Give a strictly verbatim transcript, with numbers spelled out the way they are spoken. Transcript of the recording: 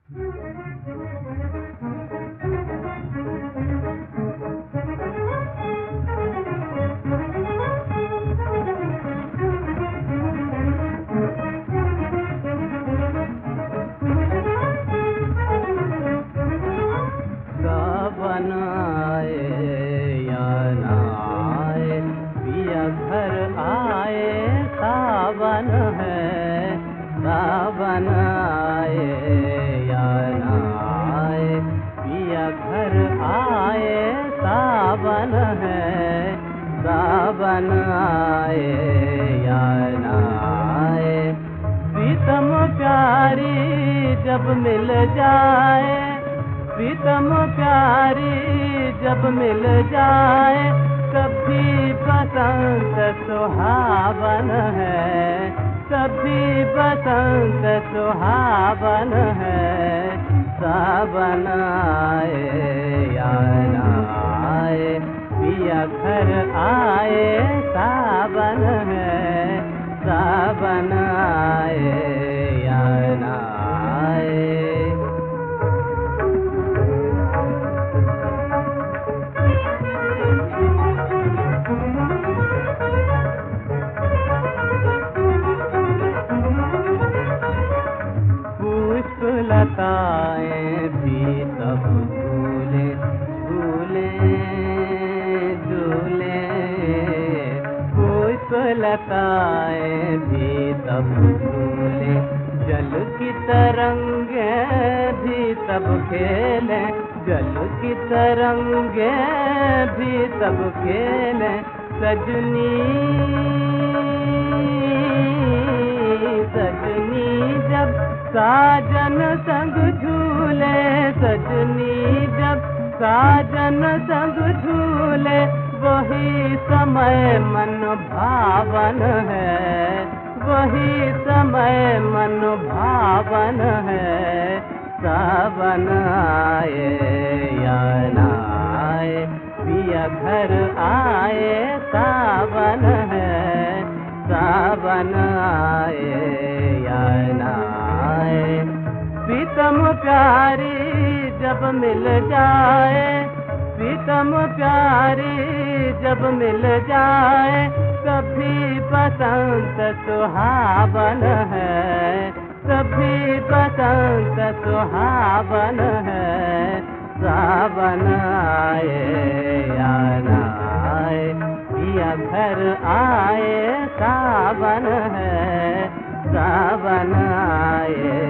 सावन आए या ना आए, पिया घर आए सावन है। सावन आए या ना आए, पिया घर आए सावन है। सावन आए या ना आए, प्रीतम प्यारी जब मिल जाए, प्रीतम प्यारी जब मिल जाए, कभी बसंत सुहावन है। कभी बसंत सुहावन है। सावन आए या ना आए, पिया घर आए सावन है। सावन आए या ना आए। लताएं भी तब झूले झूले झूले, पुष्प लताएं भी तब झूले, जल की तरंगे भी तब खेले, जल की तरंगे भी तब खेले। सजनी सजनी जब साजन संग झूले, सजनी जब साजन संग झूले, वही समय मन भावन है। वही समय मन भावन है। सावन आए या ना आए, पिया घर आए सावन है। सावन आए या ना आए, प्रीतम प्यारी जब मिल जाए, प्रीतम प्यारी जब मिल जाए, कभी बसंत सुहावन है। कभी बसंत सुहावन है। सावन आए या ना आए, पिया घर आए सावन है। सावन आए